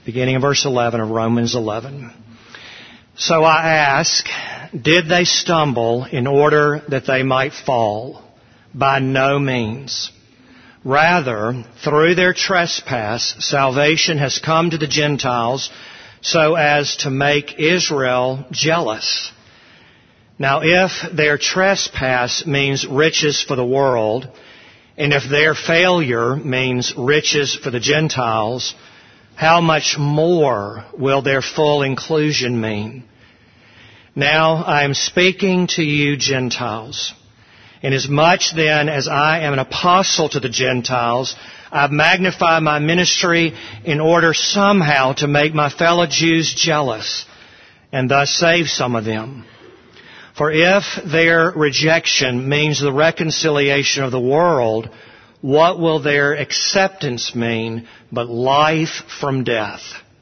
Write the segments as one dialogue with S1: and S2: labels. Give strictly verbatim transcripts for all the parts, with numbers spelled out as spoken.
S1: beginning of verse eleven of Romans eleven. So I ask, did they stumble in order that they might fall? By no means. Rather, through their trespass, salvation has come to the Gentiles so as to make Israel jealous. Now, if their trespass means riches for the world, and if their failure means riches for the Gentiles, how much more will their full inclusion mean? Now, I am speaking to you Gentiles. Inasmuch then as I am an apostle to the Gentiles, I've magnified my ministry in order somehow to make my fellow Jews jealous and thus save some of them. For if their rejection means the reconciliation of the world, what will their acceptance mean but life from death?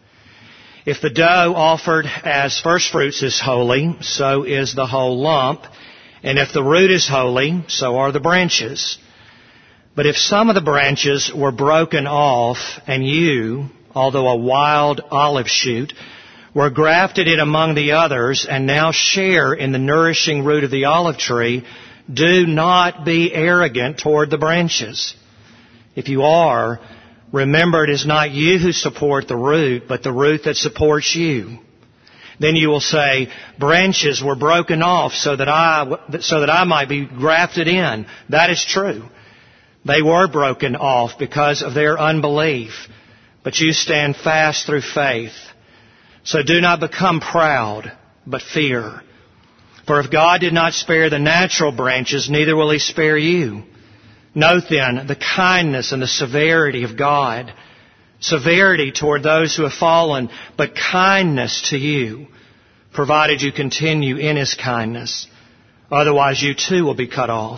S1: If the dough offered as firstfruits is holy, so is the whole lump. And if the root is holy, so are the branches. But if some of the branches were broken off, and you, although a wild olive shoot, were grafted in among the others, and now share in the nourishing root of the olive tree, do not be arrogant toward the branches. If you are, remember it is not you who support the root, but the root that supports you. Then you will say, branches were broken off so that I, so that I might be grafted in. That is true. They were broken off because of their unbelief, but you stand fast through faith. So do not become proud, but fear. For if God did not spare the natural branches, neither will He spare you. Note then the kindness and the severity of God. Severity toward those who have fallen, but kindness to you, provided you continue in His kindness. Otherwise you too will be cut off.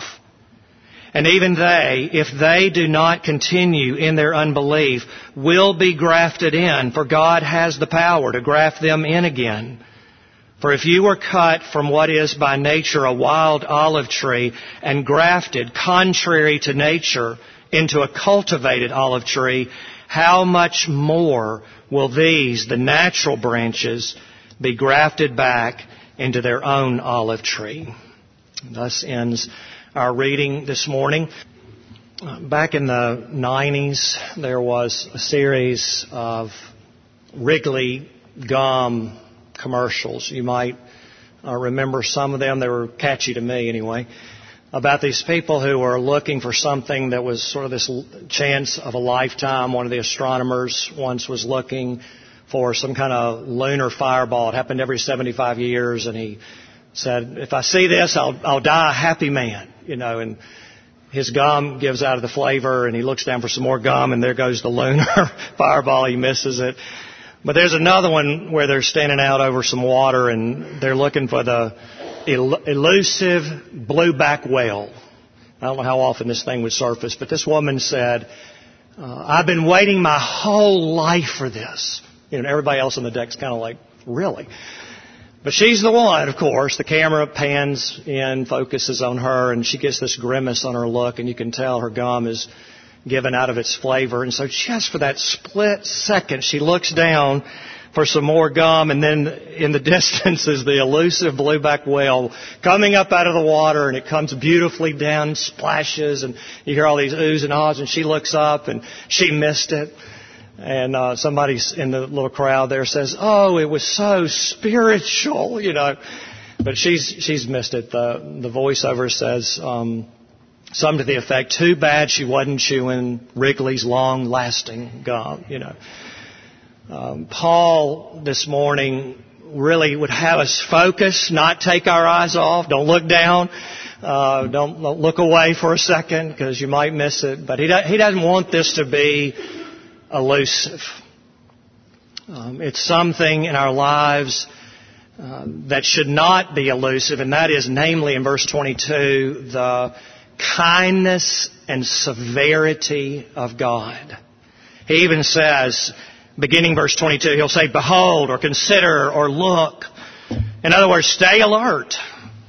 S1: And even they, if they do not continue in their unbelief, will be grafted in, for God has the power to graft them in again. For if you were cut from what is by nature a wild olive tree and grafted, contrary to nature, into a cultivated olive tree, how much more will these, the natural branches, be grafted back into their own olive tree? Thus ends our reading this morning. Back in the nineties, there was a series of Wrigley gum commercials. You might uh, remember some of them. They were catchy to me anyway. About these people who were looking for something that was sort of this chance of a lifetime. One of the astronomers once was looking for some kind of lunar fireball. It happened every seventy-five years, and he said, if I see this, I'll, I'll die a happy man, you know, and his gum gives out of the flavor, and he looks down for some more gum, and there goes the lunar fireball. He misses it. But there's another one where they're standing out over some water, and they're looking for the elusive blueback whale. I don't know how often this thing would surface, but this woman said, uh, I've been waiting my whole life for this. You know, everybody else on the deck's kind of like, really? But she's the one, of course. The camera pans in, focuses on her, and she gets this grimace on her look, and you can tell her gum is given out of its flavor. And so just for that split second, she looks down for some more gum, and then in the distance is the elusive blueback whale coming up out of the water, and it comes beautifully down, splashes, and you hear all these oohs and ahs, and she looks up, and she missed it. And uh, somebody in the little crowd there says, oh, it was so spiritual, you know. But she's she's missed it. The, the voiceover says um, something to the effect, too bad she wasn't chewing Wrigley's long-lasting gum, you know. Um, Paul this morning really would have us focus, not take our eyes off. Don't look down. Uh, don't, don't look away for a second because you might miss it. But he, do, he doesn't want this to be elusive. Um, it's something in our lives uh, that should not be elusive, and that is, namely, in verse twenty-two, the kindness and severity of God. He even says, beginning verse twenty-two, he'll say, behold, or consider, or look. In other words, stay alert.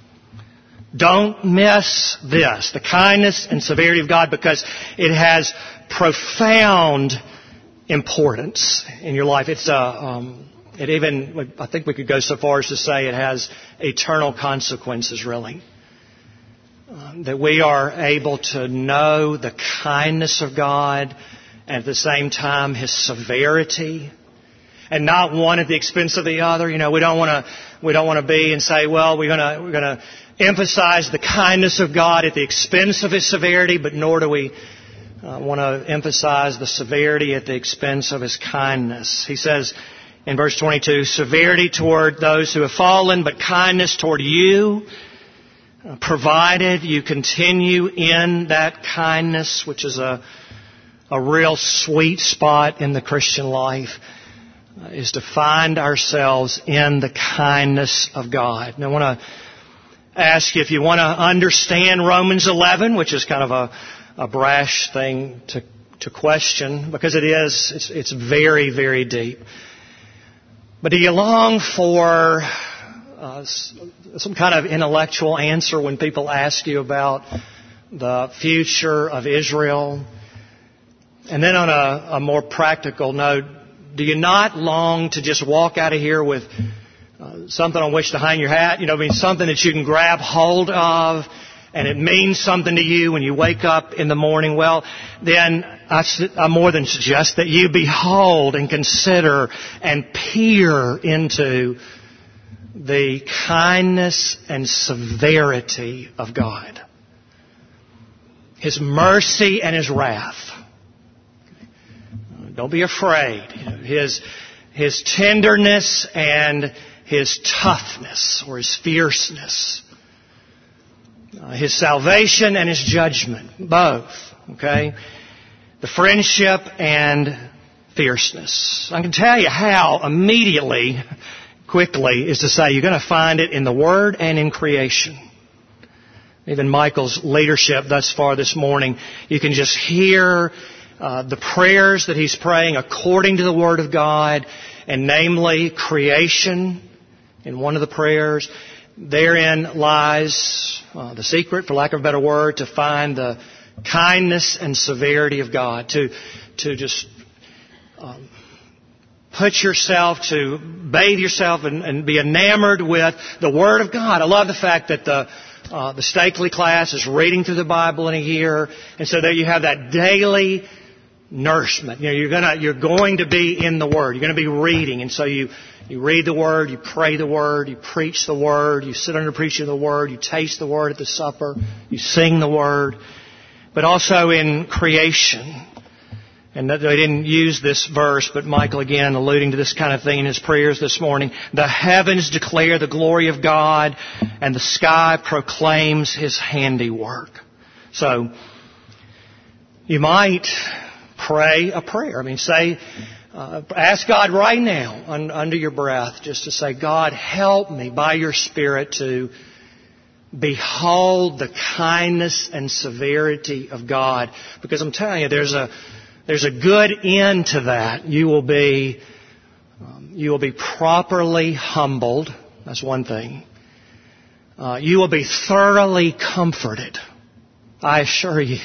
S1: Don't miss this, the kindness and severity of God, because it has profound importance in your life. It's a, um, it even, I think we could go so far as to say it has eternal consequences, really. Um, that we are able to know the kindness of God and at the same time His severity, and not one at the expense of the other. You know, we don't want to we don't want to be and say, well, we're gonna we're gonna emphasize the kindness of God at the expense of His severity, but nor do we uh, want to emphasize the severity at the expense of His kindness. He says in verse twenty-two, severity toward those who have fallen, but kindness toward you, provided you continue in that kindness, which is a a real sweet spot in the Christian life, uh, is to find ourselves in the kindness of God. And I want to ask you if you want to understand Romans eleven, which is kind of a, a brash thing to to question, because it is, it's, it's very, very deep. But do you long for uh, some kind of intellectual answer when people ask you about the future of Israel? And then on a, a more practical note, do you not long to just walk out of here with uh, something on which to hang your hat? You know, I mean, something that you can grab hold of and it means something to you when you wake up in the morning? Well, then I, I more than suggest that you behold and consider and peer into the kindness and severity of God. His mercy and His wrath. Don't be afraid. His, his tenderness and His toughness or His fierceness. Uh, his salvation and His judgment. Both. Okay? The friendship and fierceness. I can tell you how immediately, quickly, is to say you're going to find it in the Word and in creation. Even Michael's leadership thus far this morning, you can just hear Uh, the prayers that he's praying according to the Word of God, and namely creation in one of the prayers. Therein lies uh, the secret, for lack of a better word, to find the kindness and severity of God. To to just um, put yourself, to bathe yourself and, and be enamored with the Word of God. I love the fact that the uh, the Stakely class is reading through the Bible in a year, and so there you have that daily nourishment. You know, you're gonna, you're going to be in the Word. You're going to be reading. And so you, you read the Word, you pray the Word, you preach the Word, you sit under preaching the Word, you taste the Word at the supper, you sing the Word. But also in creation. And they didn't use this verse, but Michael again alluding to this kind of thing in his prayers this morning. The heavens declare the glory of God, and the sky proclaims His handiwork. So, you might pray a prayer. I mean, say, uh, ask God right now, un, under your breath, just to say, God, help me by your Spirit to behold the kindness and severity of God. Because I'm telling you, there's a there's a good end to that. You will be um, you will be properly humbled. That's one thing. Uh, you will be thoroughly comforted. I assure you.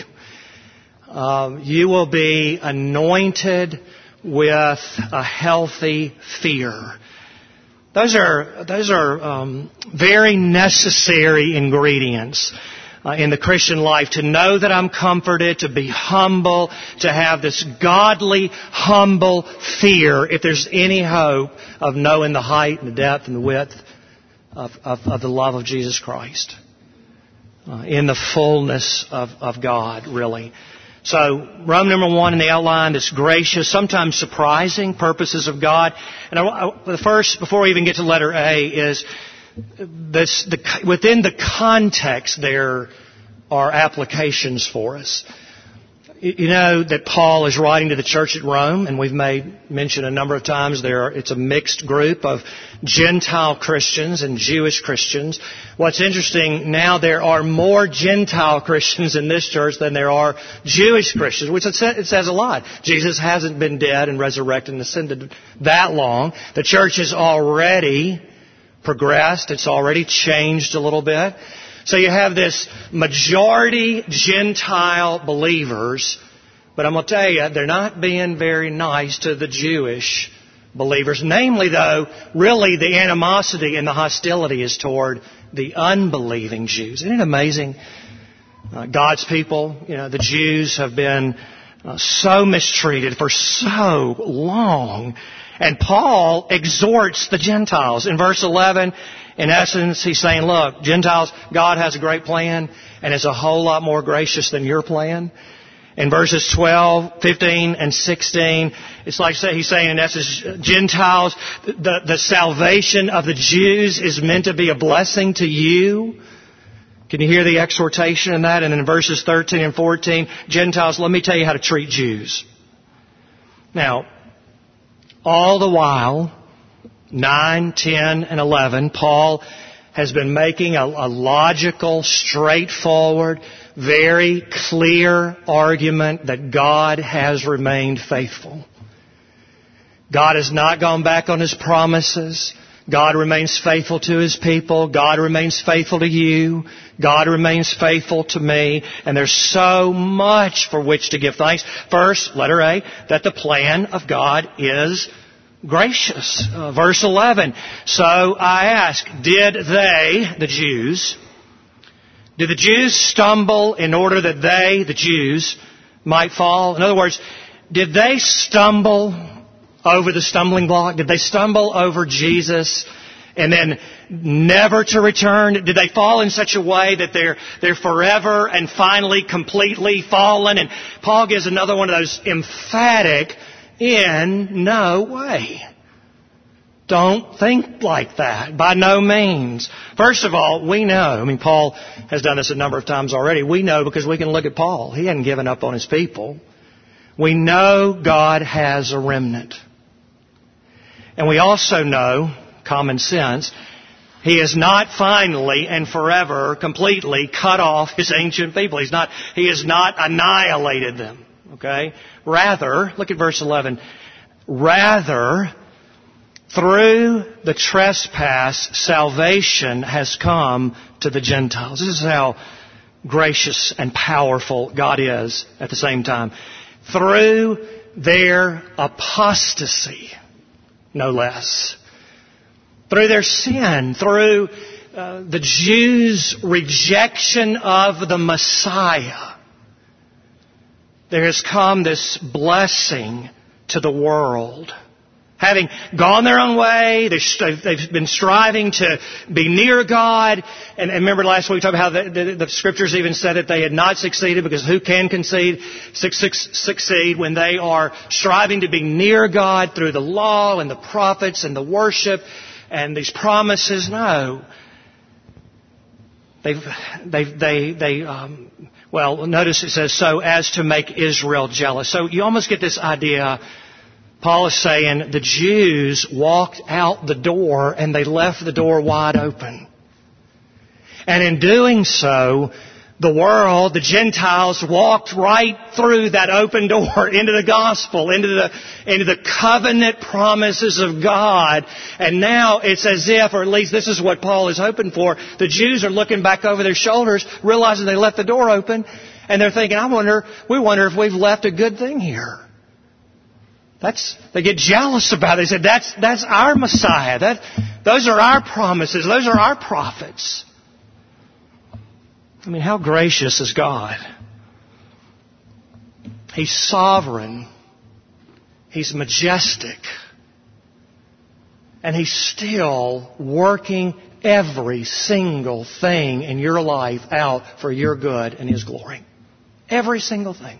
S1: Um, you will be anointed with a healthy fear. Those are those are um, very necessary ingredients uh, in the Christian life. To know that I'm comforted, to be humble, to have this godly, humble fear. If there's any hope of knowing the height and the depth and the width of, of, of the love of Jesus Christ, uh, in the fullness of, of God, really. So, Rome number one in the outline, this gracious, sometimes surprising purposes of God. And I, I, the first, before we even get to letter A, is this, the, within the context there are applications for us. You know that Paul is writing to the church at Rome, and we've made mention a number of times there. It's a mixed group of Gentile Christians and Jewish Christians. What's interesting, now there are more Gentile Christians in this church than there are Jewish Christians, which it says a lot. Jesus hasn't been dead and resurrected and ascended that long. The church has already progressed. It's already changed a little bit. So you have this majority Gentile believers But I'm going to tell you, they're not being very nice to the Jewish believers. Namely, though, really the animosity and the hostility is toward the unbelieving Jews. Isn't it amazing? Uh, God's people, you know, the Jews have been uh, so mistreated for so long. And Paul exhorts the Gentiles. In verse eleven, in essence, he's saying, look, Gentiles, God has a great plan, and it's a whole lot more gracious than your plan. In verses twelve, fifteen, and sixteen, it's like he's saying, in essence, Gentiles, the, the salvation of the Jews is meant to be a blessing to you. Can you hear the exhortation in that? And in verses thirteen and fourteen, Gentiles, let me tell you how to treat Jews. Now, all the while, nine, ten, and eleven, Paul has been making a, a logical, straightforward, very clear argument that God has remained faithful. God has not gone back on His promises. God remains faithful to His people. God remains faithful to you. God remains faithful to me. And there's so much for which to give thanks. First, letter A, that the plan of God is gracious. Uh, verse eleven, so I ask, did they, the Jews, did the Jews stumble in order that they, the Jews, might fall? In other words, did they stumble over the stumbling block? Did they stumble over Jesus and then never to return? Did they fall in such a way that they're they're forever and finally completely fallen? And Paul gives another one of those emphatic, in no way. Don't think like that. By no means. First of all, we know, I mean, Paul has done this a number of times already. We know because we can look at Paul. He hadn't given up on his people. We know God has a remnant. And we also know, common sense, He has not finally and forever completely cut off His ancient people. He's not, He has not annihilated them. Okay? Rather, look at verse eleven. Rather, through the trespass, salvation has come to the Gentiles. This is how gracious and powerful God is at the same time. Through their apostasy, no less. Through their sin, through uh, the Jews' rejection of the Messiah, there has come this blessing to the world. Having gone their own way, they've been striving to be near God. And remember last week we talked about how the, the, the Scriptures even said that they had not succeeded, because who can concede, succeed when they are striving to be near God through the law and the prophets and the worship and these promises? No. They've, they've, they, they, um, well, notice it says, so as to make Israel jealous. So you almost get this idea. Paul is saying the Jews walked out the door and they left the door wide open. And in doing so, the world, the Gentiles, walked right through that open door into the gospel, into the, into the covenant promises of God. And now it's as if, or at least this is what Paul is hoping for, the Jews are looking back over their shoulders, realizing they left the door open, and they're thinking, I wonder, we wonder if we've left a good thing here. That's, they get jealous about it. They said, that's, that's our Messiah. That, those are our promises. Those are our prophets. I mean, how gracious is God? He's sovereign. He's majestic. And He's still working every single thing in your life out for your good and His glory. Every single thing.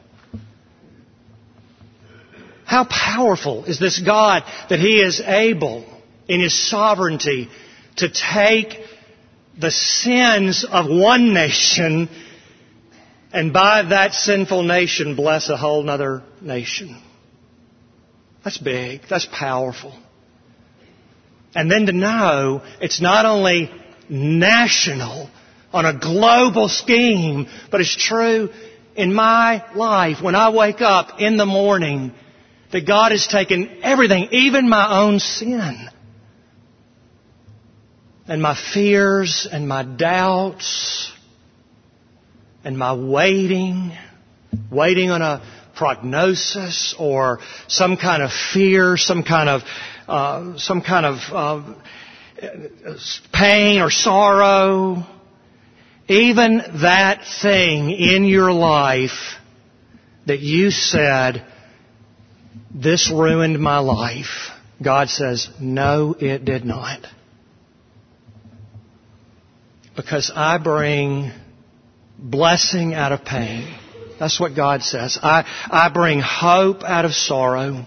S1: How powerful is this God that He is able, in His sovereignty, to take the sins of one nation and by that sinful nation bless a whole other nation. That's big. That's powerful. And then to know it's not only national on a global scheme, but it's true in my life. When I wake up in the morning, that God has taken everything, even my own sin, and my fears and my doubts and my waiting, waiting on a prognosis or some kind of fear, some kind of uh, some kind of uh, pain or sorrow, even that thing in your life that you said, this ruined my life, God says, no, it did not. Because I bring blessing out of pain. That's what God says. I, I bring hope out of sorrow.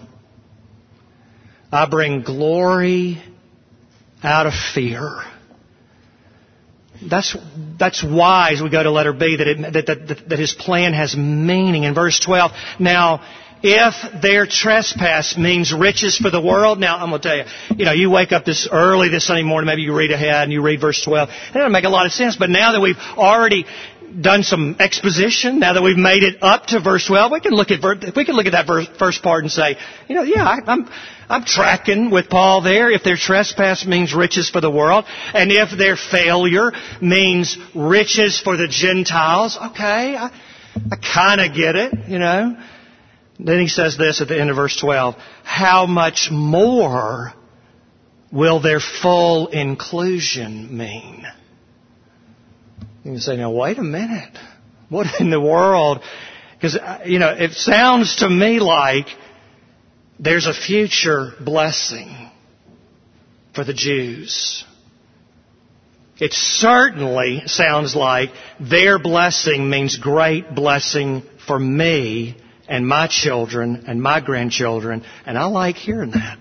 S1: I bring glory out of fear. That's that's why, as we go to letter B, that, it, that, that, that His plan has meaning. In verse twelve, now, if their trespass means riches for the world, now I'm going to tell you, you know, you wake up this early this Sunday morning, maybe you read ahead and you read verse twelve. It doesn't make a lot of sense, but now that we've already done some exposition, now that we've made it up to verse twelve, we can look at we can look at that verse, first part and say, you know, yeah, I, I'm I'm tracking with Paul there. If their trespass means riches for the world, and if their failure means riches for the Gentiles, okay, I, I kind of get it, you know. Then he says this at the end of verse twelve, how much more will their full inclusion mean? You can say, now wait a minute. What in the world? Because, you know, it sounds to me like there's a future blessing for the Jews. It certainly sounds like their blessing means great blessing for me and my children and my grandchildren. And I like hearing that.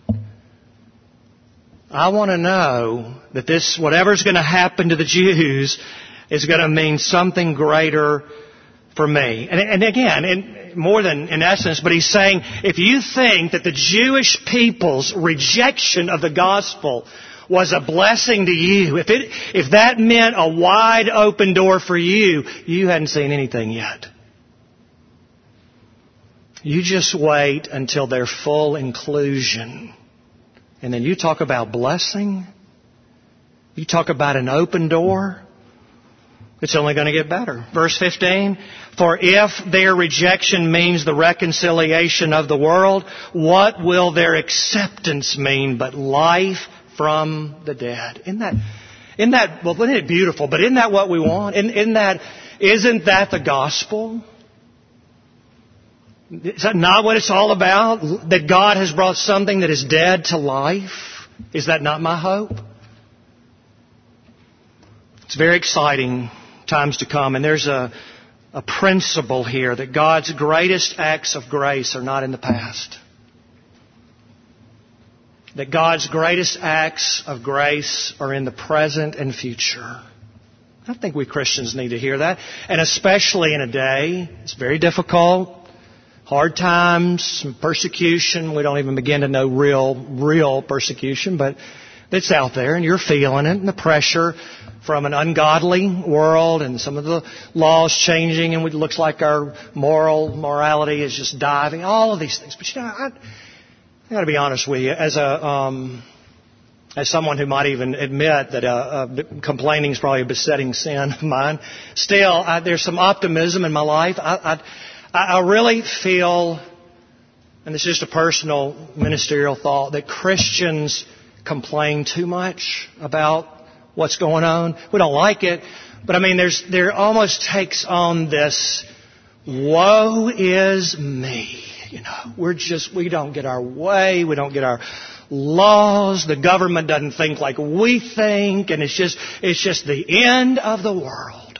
S1: I want to know that this, whatever's going to happen to the Jews, is going to mean something greater for me. And, and again, in, more than in essence, but he's saying, if you think that the Jewish people's rejection of the gospel was a blessing to you, if it, if that meant a wide open door for you, you hadn't seen anything yet. You just wait until their full inclusion. And then you talk about blessing. You talk about an open door. It's only going to get better. Verse fifteen, for if their rejection means the reconciliation of the world, what will their acceptance mean but life from the dead? Isn't that, isn't that, well, isn't it beautiful? But isn't that what we want? Isn't, isn't that, isn't that the gospel? Is that not what it's all about? That God has brought something that is dead to life? Is that not my hope? It's very exciting times to come. And there's a, a principle here that God's greatest acts of grace are not in the past. That God's greatest acts of grace are in the present and future. I think we Christians need to hear that. And especially in a day, it's very difficult. Hard times, some persecution. We don't even begin to know real, real persecution, but it's out there and you're feeling it, and the pressure from an ungodly world and some of the laws changing, and it looks like our moral morality is just diving, all of these things. But you know, I, I got to be honest with you, as a um, as someone who might even admit that uh, uh, complaining is probably a besetting sin of mine, still I, there's some optimism in my life. I, I, I really feel, and this is just a personal ministerial thought, that Christians complain too much about what's going on. We don't like it, but I mean, there's there almost takes on this woe is me. You know, we're just we don't get our way, we don't get our laws. The government doesn't think like we think, and it's just it's just the end of the world.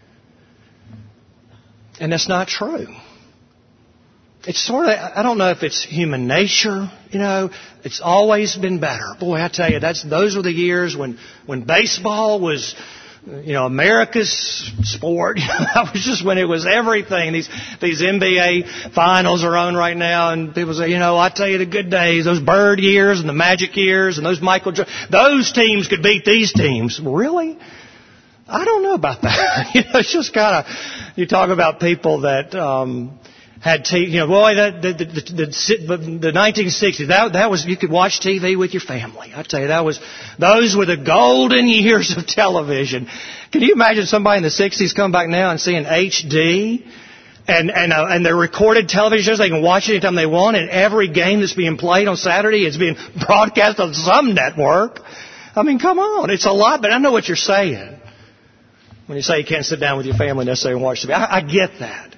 S1: And that's not true. It's sort of, I don't know if it's human nature, you know, it's always been better. Boy, I tell you, that's, those were the years when, when baseball was, you know, America's sport. That was just when it was everything. These, these N B A finals are on right now, and people say, you know, I tell you the good days, those Bird years and the Magic years and those Michael Jordan, those teams could beat these teams. Really? I don't know about that. You know, it's just kind of, you talk about people that, um, had T V, you know, boy, the, the, the, the, the nineteen sixties, that, that was, you could watch T V with your family. I tell you, that was, those were the golden years of television. Can you imagine somebody in the sixties come back now and seeing H D? And and uh, and they're recorded television shows. They can watch it anytime they want. And every game that's being played on Saturday is being broadcast on some network. I mean, come on. It's a lot, but I know what you're saying. When you say you can't sit down with your family necessarily and watch T V. I, I get that.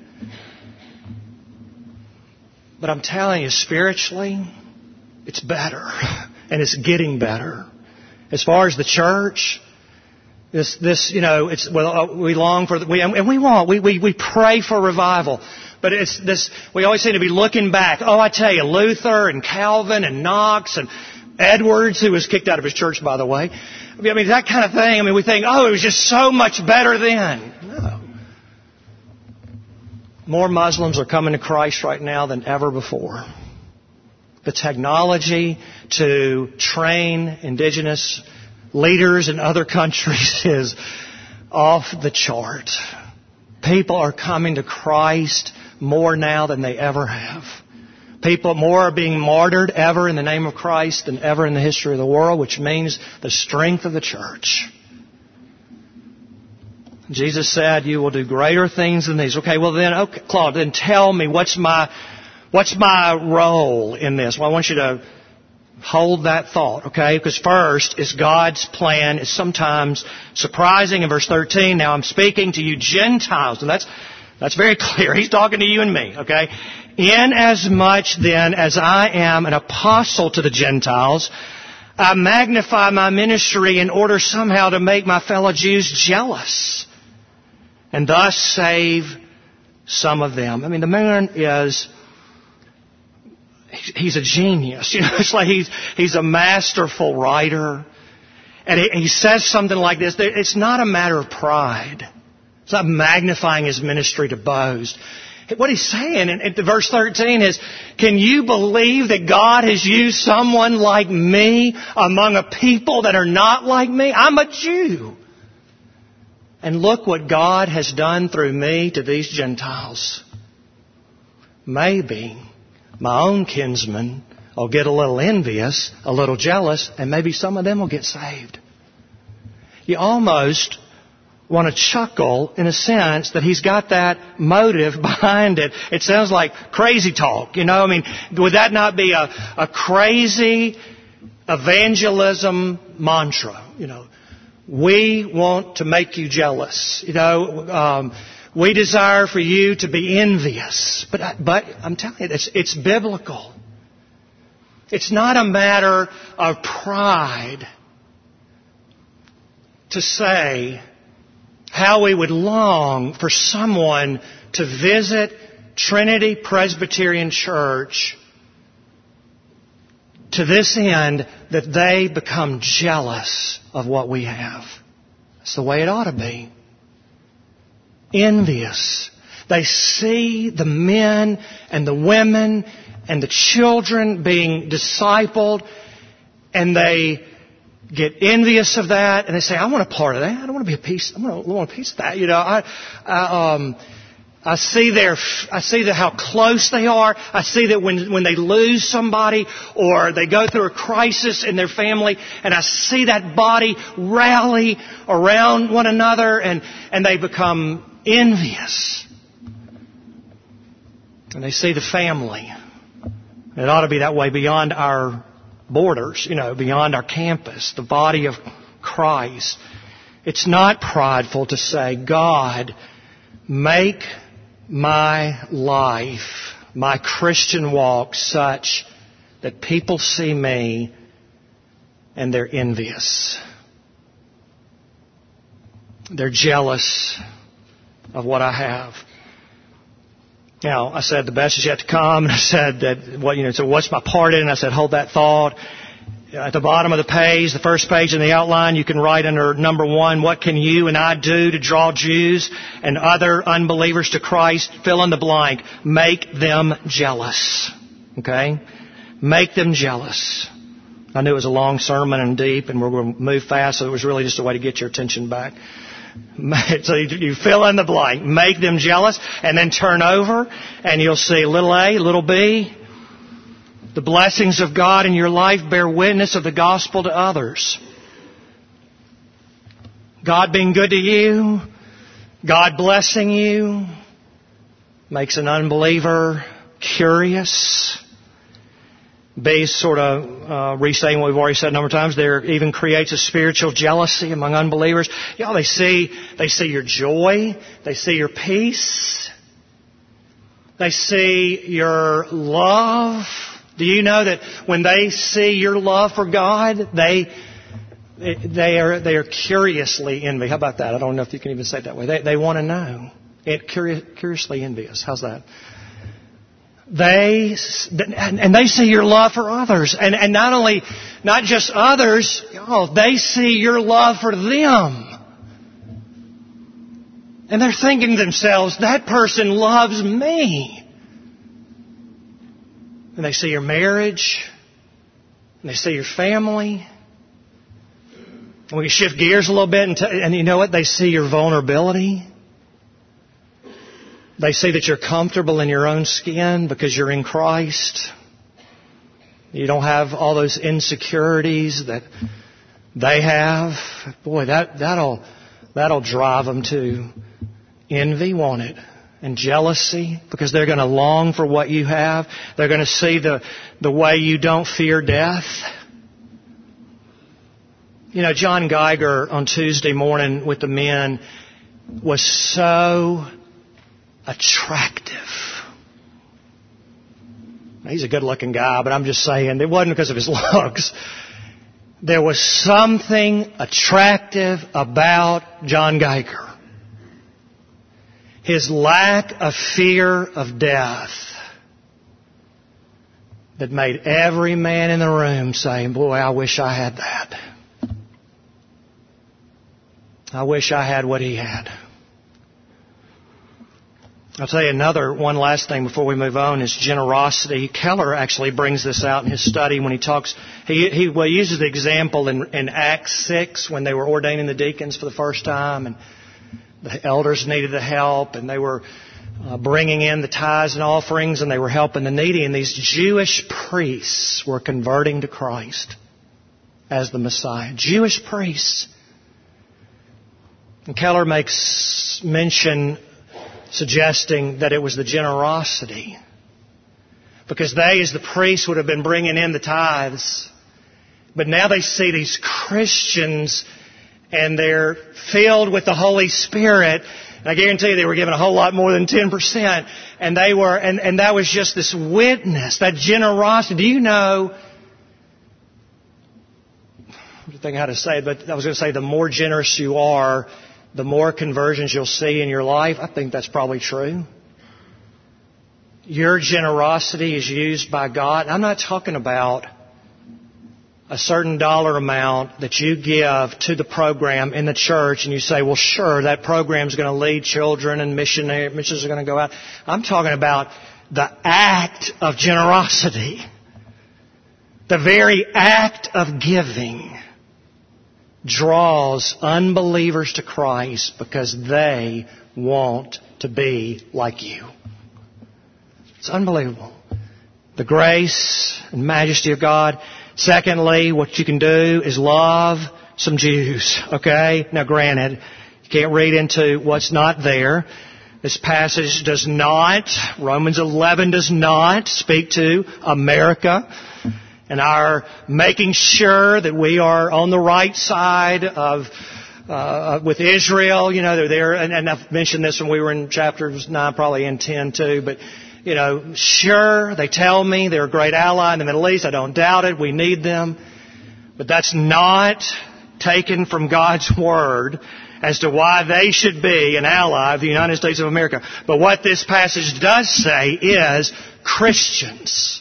S1: But I'm telling you, spiritually, it's better. And it's getting better. As far as the church, this, this, you know, it's, well, we long for, the, we, and we want, we, we, we pray for revival. But it's this, we always seem to be looking back. Oh, I tell you, Luther and Calvin and Knox and Edwards, who was kicked out of his church, by the way. I mean, that kind of thing. I mean, we think, oh, it was just so much better then. No. More Muslims are coming to Christ right now than ever before. The technology to train indigenous leaders in other countries is off the chart. People are coming to Christ more now than they ever have. People more are being martyred ever in the name of Christ than ever in the history of the world, which means the strength of the church. Jesus said, you will do greater things than these. Okay, well then, okay, Claude, then tell me, what's my, what's my role in this? Well, I want you to hold that thought, okay? Because first is God's plan is sometimes surprising. In verse thirteen, now I'm speaking to you Gentiles. And that's, that's very clear. He's talking to you and me, okay? Inasmuch then as I am an apostle to the Gentiles, I magnify my ministry in order somehow to make my fellow Jews jealous and thus save some of them. I mean, the man is, he's a genius. You know, it's like he's, he's a masterful writer. And he, he says something like this. It's not a matter of pride. It's not magnifying his ministry to boast. What he's saying in, in verse thirteen is, can you believe that God has used someone like me among a people that are not like me? I'm a Jew. And look what God has done through me to these Gentiles. Maybe my own kinsmen will get a little envious, a little jealous, and maybe some of them will get saved. You almost want to chuckle in a sense that he's got that motive behind it. It sounds like crazy talk, you know. I mean, would that not be a, a crazy evangelism mantra? You know, we want to make you jealous. You know, um, we desire for you to be envious. But but I'm telling you, it's it's biblical. It's not a matter of pride to say how we would long for someone to visit Trinity Presbyterian Church to this end that they become jealous of what we have. That's the way it ought to be. Envious. They see the men and the women and the children being discipled, and they get envious of that, and they say, I want a part of that. I don't want to be a piece. I want, I want a piece of that. You know, I, I, um, I see their, I see the, how close they are. I see that when, when they lose somebody or they go through a crisis in their family, and I see that body rally around one another, and, and they become envious. And they see the family. It ought to be that way beyond our borders, you know, beyond our campus, the body of Christ. It's not prideful to say, God, make my life, my Christian walk such that people see me and they're envious. They're jealous of what I have. Now, I said the best is yet to come, and I said that, what, you know, so what's my part in it? And I said, hold that thought. At the bottom of the page, the first page in the outline, you can write under number one, what can you and I do to draw Jews and other unbelievers to Christ? Fill in the blank. Make them jealous. Okay? Make them jealous. I knew it was a long sermon and deep, and we're going to move fast, so it was really just a way to get your attention back. So you fill in the blank. Make them jealous, and then turn over, and you'll see little a, little b. The blessings of God in your life bear witness of the gospel to others. God being good to you, God blessing you, makes an unbeliever curious. B, sort of uh, restating what we've already said a number of times, there even creates a spiritual jealousy among unbelievers. Y'all, they see, they see your joy. They see your peace. They see your love. Do you know that when they see your love for God, they they are they are curiously envious? How about that? I don't know if you can even say it that way. They they want to know. It, curious, curiously envious. How's that? They and they see your love for others, and and not only not just others, oh, they see your love for them, and they're thinking to themselves, that person loves me. And they see your marriage, and they see your family. And we can shift gears a little bit, and, t- and you know what? They see your vulnerability. They see that you're comfortable in your own skin because you're in Christ. You don't have all those insecurities that they have. Boy, that, that'll, that'll drive them to envy, won't it? And jealousy, because they're going to long for what you have. They're going to see the, the way you don't fear death. You know, John Geiger on Tuesday morning with the men was so attractive. He's a good-looking guy, but I'm just saying, it wasn't because of his looks. There was something attractive about John Geiger. His lack of fear of death that made every man in the room say, boy, I wish I had that. I wish I had what he had. I'll tell you another, one last thing before we move on is generosity. Keller actually brings this out in his study when he talks. He, he well, he uses the example in, in Acts six when they were ordaining the deacons for the first time, and the elders needed the help, and they were uh, bringing in the tithes and offerings, and they were helping the needy. And these Jewish priests were converting to Christ as the Messiah. Jewish priests. And Keller makes mention suggesting that it was the generosity. Because they, as the priests, would have been bringing in the tithes. But now they see these Christians and they're filled with the Holy Spirit. And I guarantee you they were given a whole lot more than ten percent. And they were, and, and that was just this witness, that generosity. Do you know, I'm thinking how to say it, but I was going to say the more generous you are, the more conversions you'll see in your life. I think that's probably true. Your generosity is used by God. I'm not talking about a certain dollar amount that you give to the program in the church and you say, well, sure, that program's going to lead children and missionary, missions are going to go out. I'm talking about the act of generosity. The very act of giving draws unbelievers to Christ because they want to be like you. It's unbelievable. The grace and majesty of God. Secondly, what you can do is love some Jews. Okay? Now granted, you can't read into what's not there. This passage does not, Romans eleven does not speak to America and our making sure that we are on the right side of, uh, with Israel. You know, they're there, and, and I've mentioned this when we were in chapters nine, probably in ten too, but you know, sure, they tell me they're a great ally in the Middle East. I don't doubt it. We need them. But that's not taken from God's Word as to why they should be an ally of the United States of America. But what this passage does say is Christians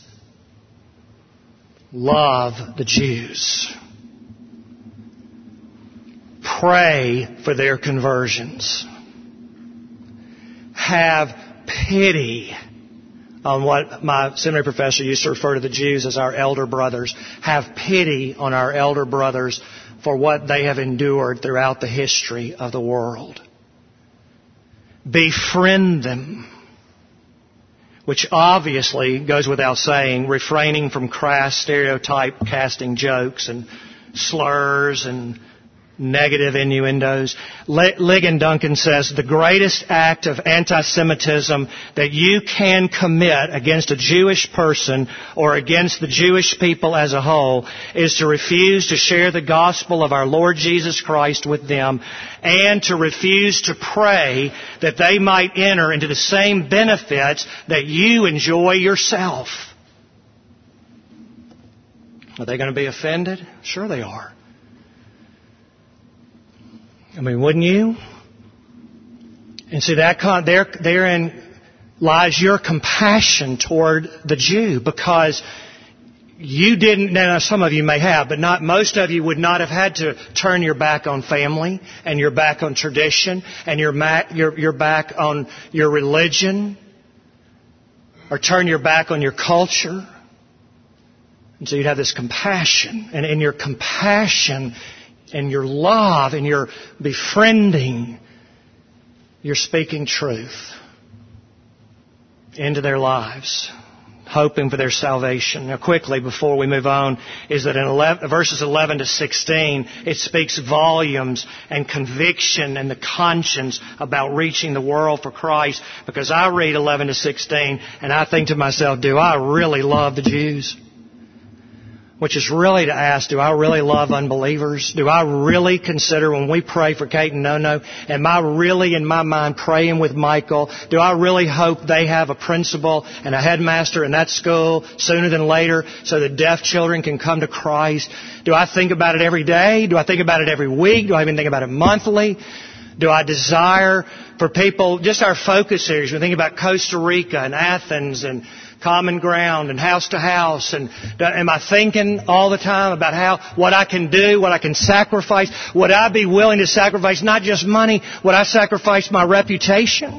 S1: love the Jews. Pray for their conversions. Have pity on what my seminary professor used to refer to the Jews as our elder brothers. Have pity on our elder brothers for what they have endured throughout the history of the world. Befriend them, which obviously goes without saying, refraining from crass stereotype casting jokes and slurs and negative innuendos. Ligon Duncan says the greatest act of anti-Semitism that you can commit against a Jewish person or against the Jewish people as a whole is to refuse to share the gospel of our Lord Jesus Christ with them and to refuse to pray that they might enter into the same benefits that you enjoy yourself. Are they going to be offended? Sure they are. I mean, wouldn't you? And see, that con- there, therein lies your compassion toward the Jew, because you didn't, now some of you may have, but not most of you would not have had to turn your back on family and your back on tradition and your, ma- your, your back on your religion or turn your back on your culture. And so you'd have this compassion. And in your compassion and your love and your befriending, you're speaking truth into their lives, hoping for their salvation. Now quickly, before we move on, is that in eleven, verses eleven to sixteen, it speaks volumes and conviction and the conscience about reaching the world for Christ. Because I read eleven to sixteen and I think to myself, do I really love the Jews? Which is really to ask, do I really love unbelievers? Do I really consider when we pray for Kate and No-No, am I really in my mind praying with Michael? Do I really hope they have a principal and a headmaster in that school sooner than later so that deaf children can come to Christ? Do I think about it every day? Do I think about it every week? Do I even think about it monthly? Do I desire for people, just our focus areas, we think about Costa Rica and Athens and Common Ground and House to House, and am I thinking all the time about how, what I can do, what I can sacrifice? Would I be willing to sacrifice not just money, would I sacrifice my reputation?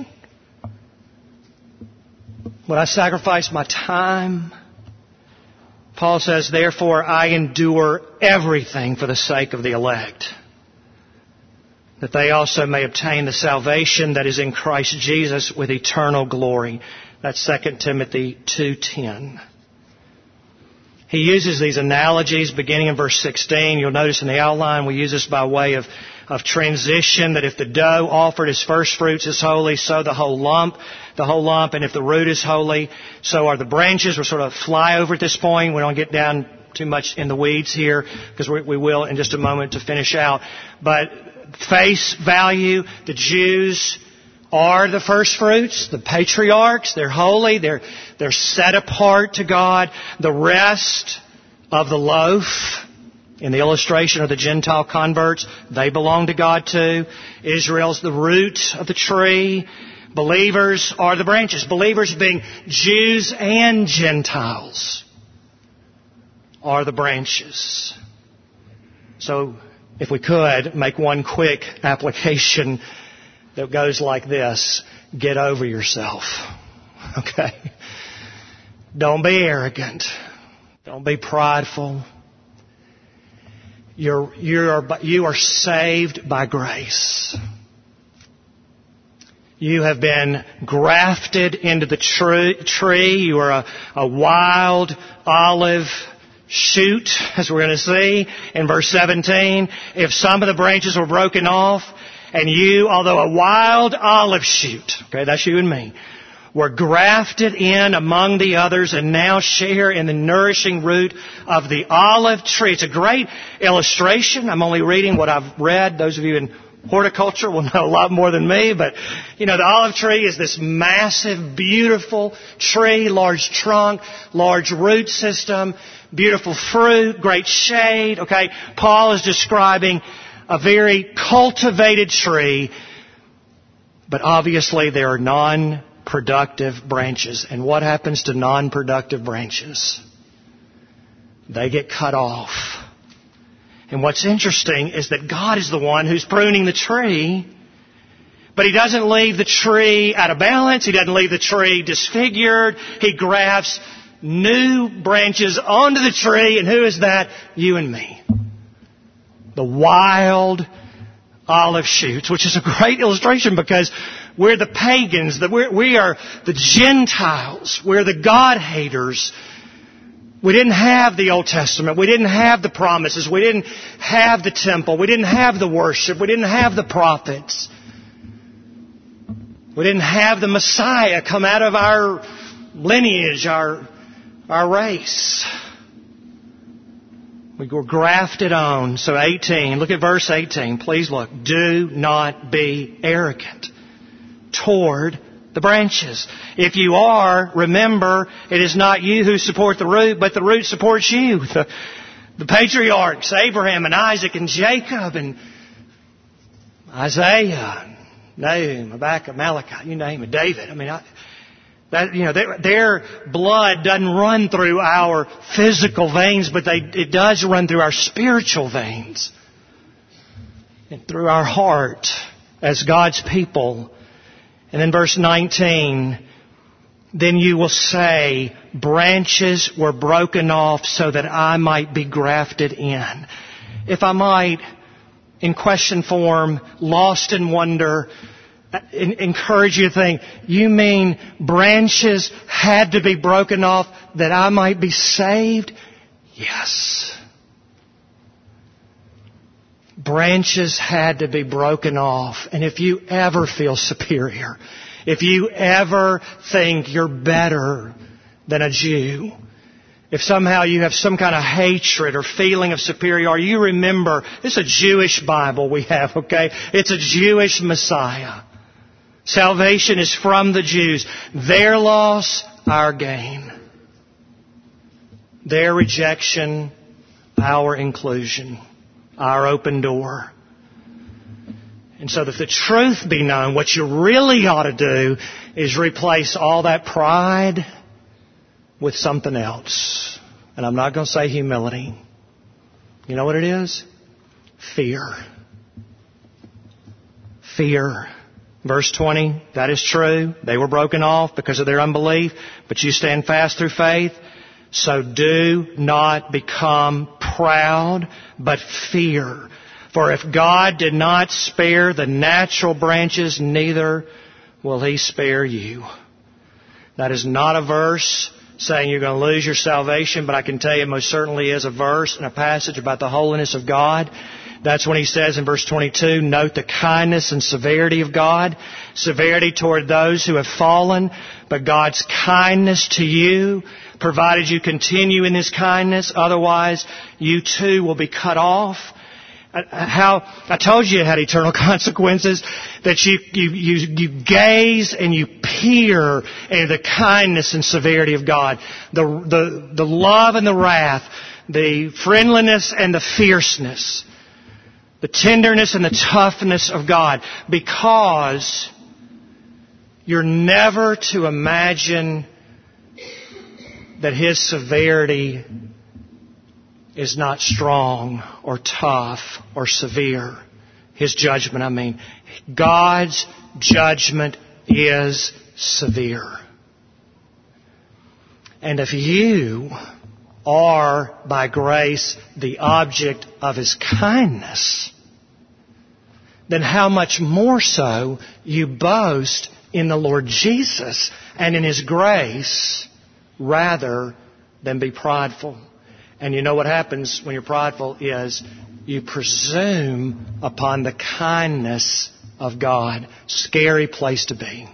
S1: Would I sacrifice my time? Paul says, therefore I endure everything for the sake of the elect, that they also may obtain the salvation that is in Christ Jesus with eternal glory. That's Second Timothy two ten. He uses these analogies beginning in verse sixteen. You'll notice in the outline we use this by way of, of transition, that if the dough offered as first fruits is holy, so the whole lump, the whole lump, and if the root is holy, so are the branches. We're sort of fly over at this point. We don't get down too much in the weeds here, because we, we will in just a moment to finish out. But face value, the Jews are the first fruits, the patriarchs. They're holy. They're, they're set apart to God. The rest of the loaf, in the illustration of the Gentile converts, they belong to God too. Israel's the root of the tree. Believers are the branches. Believers, being Jews and Gentiles, are the branches. So, if we could make one quick application that goes like this: get over yourself. Okay? Don't be arrogant. Don't be prideful. You're, you're, you are saved by grace. You have been grafted into the tree. You are a, a wild olive shoot, as we're going to see in verse seventeen. If some of the branches were broken off, and you, although a wild olive shoot, okay, that's you and me, were grafted in among the others and now share in the nourishing root of the olive tree. It's a great illustration. I'm only reading what I've read. Those of you in horticulture will know a lot more than me, but, you know, the olive tree is this massive, beautiful tree, large trunk, large root system, beautiful fruit, great shade, okay? Paul is describing a very cultivated tree, but obviously there are non-productive branches. And what happens to non-productive branches? They get cut off. And what's interesting is that God is the one who's pruning the tree, but He doesn't leave the tree out of balance. He doesn't leave the tree disfigured. He grafts new branches onto the tree. And who is that? You and me. The wild olive shoots, which is a great illustration because we're the pagans, that we're, we are the Gentiles, we're the God haters. We didn't have the Old Testament. We didn't have the promises. We didn't have the temple. We didn't have the worship. We didn't have the prophets. We didn't have the Messiah come out of our lineage, our, our race. We were grafted on. So eighteen, look at verse eighteen. Please look. Do not be arrogant toward the branches. If you are, remember, it is not you who support the root, but the root supports you. The, the patriarchs, Abraham and Isaac and Jacob and Isaiah, Nahum, Habakkuk, Malachi, you name it, David. I mean, I, that, you know, their, their blood doesn't run through our physical veins, but they, it does run through our spiritual veins and through our heart as God's people. And then verse nineteen, then you will say, branches were broken off so that I might be grafted in. If I might, in question form, lost in wonder, encourage you to think, you mean branches had to be broken off that I might be saved? Yes. Branches had to be broken off. And if you ever feel superior, if you ever think you're better than a Jew, if somehow you have some kind of hatred or feeling of superiority, you remember, it's a Jewish Bible we have, okay? It's a Jewish Messiah. Salvation is from the Jews. Their loss, our gain. Their rejection, our inclusion. Our open door. And so that the truth be known, what you really ought to do is replace all that pride with something else. And I'm not going to say humility. You know what it is? Fear. Fear. Verse twenty, that is true. They were broken off because of their unbelief, but you stand fast through faith. So do not become proud, but fear. For if God did not spare the natural branches, neither will He spare you. That is not a verse saying you're going to lose your salvation, but I can tell you it most certainly is a verse and a passage about the holiness of God. That's when He says in verse twenty-two, note the kindness and severity of God. Severity toward those who have fallen, but God's kindness to you, provided you continue in His kindness. Otherwise, you too will be cut off. How I told you it had eternal consequences, that you, you, you, you gaze and you peer into the kindness and severity of God. The, the, the love and the wrath, the friendliness and the fierceness, the tenderness and the toughness of God. Because you're never to imagine that His severity is not strong or tough or severe. His judgment, I mean. God's judgment is severe. And if you are, by grace, the object of His kindness, then how much more so you boast in the Lord Jesus and in His grace rather than be prideful. And you know what happens when you're prideful is you presume upon the kindness of God. Scary place to be.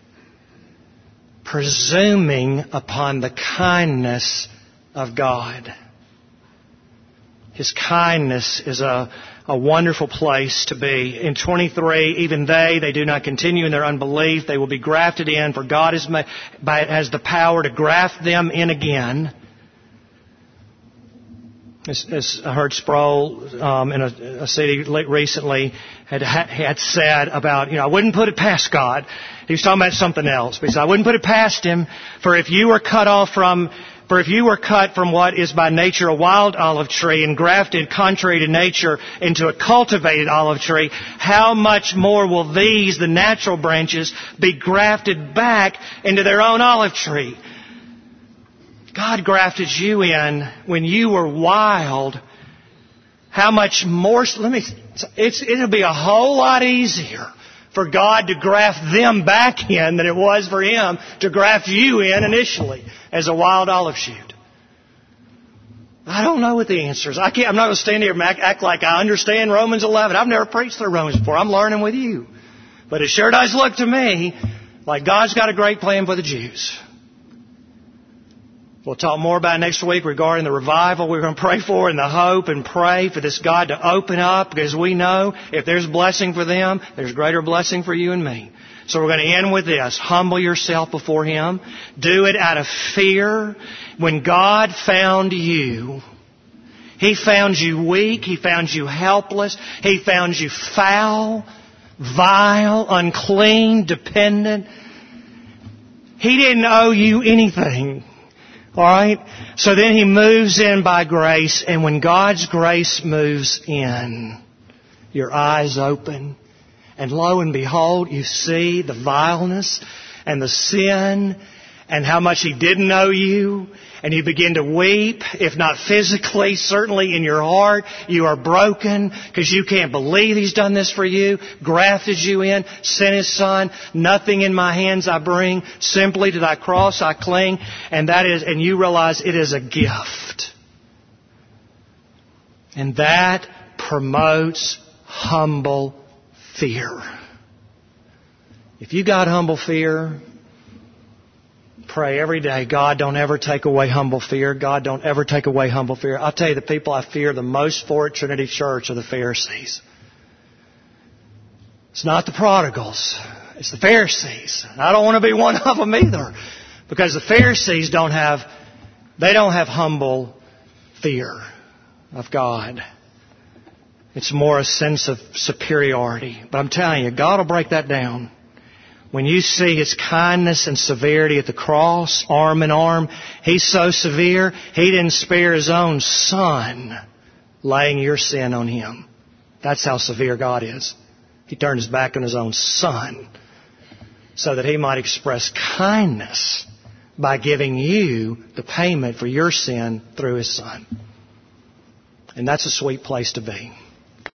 S1: Presuming upon the kindness of God. His kindness is a, a wonderful place to be. In twenty-three, even they, they do not continue in their unbelief. They will be grafted in, for God is, has the power to graft them in again. As, as I heard Sproul um, in a, a C D recently had had said about, you know, I wouldn't put it past God. He was talking about something else. But he said, I wouldn't put it past Him, for if you were cut off from, for if you were cut from what is by nature a wild olive tree and grafted contrary to nature into a cultivated olive tree, how much more will these, the natural branches, be grafted back into their own olive tree? God grafted you in when you were wild. How much more? Let me. It's, it'll be a whole lot easier for God to graft them back in than it was for Him to graft you in initially as a wild olive shoot. I don't know what the answer is. I can't, I'm not going to stand here and act, act like I understand Romans eleven. I've never preached through Romans before. I'm learning with you. But it sure does look to me like God's got a great plan for the Jews. We'll talk more about next week regarding the revival we're going to pray for and the hope, and pray for this God to open up, because we know if there's blessing for them, there's greater blessing for you and me. So we're going to end with this. Humble yourself before Him. Do it out of fear. When God found you, He found you weak. He found you helpless. He found you foul, vile, unclean, dependent. He didn't owe you anything. All right? So then He moves in by grace, and when God's grace moves in, your eyes open, and lo and behold, you see the vileness and the sin and how much He didn't owe you, and you begin to weep, if not physically, certainly in your heart. You are broken because you can't believe He's done this for you, grafted you in, sent His Son. Nothing in my hands I bring, simply to Thy cross I cling. And that is, and you realize it is a gift. And that promotes humble fear. If you got humble fear, pray every day, God, don't ever take away humble fear. God, don't ever take away humble fear. I'll tell you, the people I fear the most for at Trinity Church are the Pharisees. It's not the prodigals. It's the Pharisees. I don't want to be one of them either, because the Pharisees don't have, they don't have humble fear of God. It's more a sense of superiority. But I'm telling you, God will break that down. When you see His kindness and severity at the cross, arm in arm, He's so severe, He didn't spare His own Son, laying your sin on Him. That's how severe God is. He turned His back on His own Son so that He might express kindness by giving you the payment for your sin through His Son. And that's a sweet place to be.